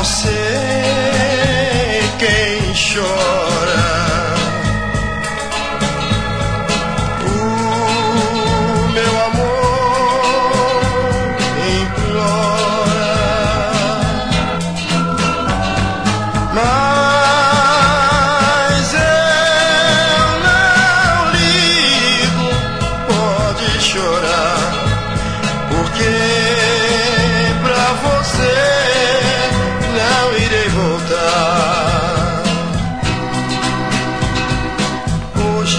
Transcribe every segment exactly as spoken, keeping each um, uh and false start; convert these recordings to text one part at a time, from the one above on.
você quem chora. O meu amor implora, mas eu não ligo, pode chorar, porque pra você não irei voltar. Hoje,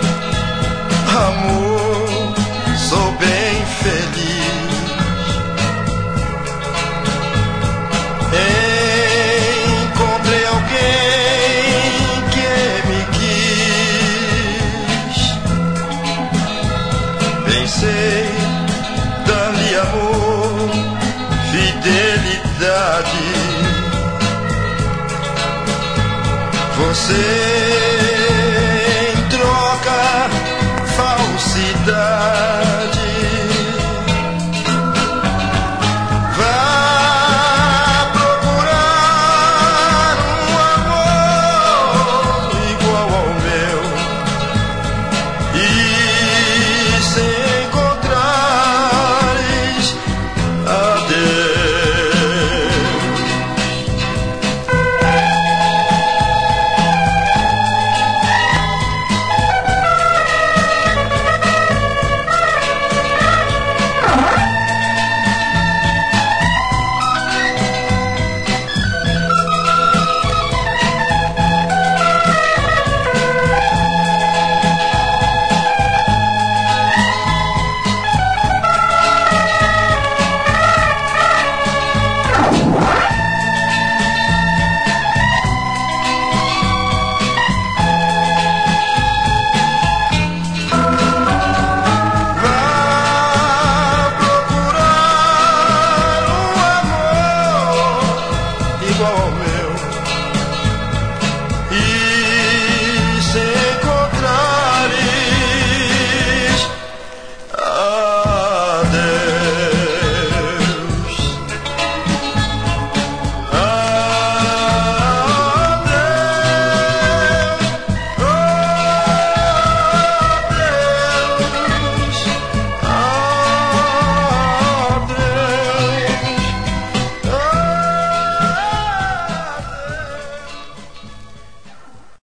amor, sou bem feliz. Encontrei alguém que me quis. Pensei dar-lhe amor, fidelidade. Você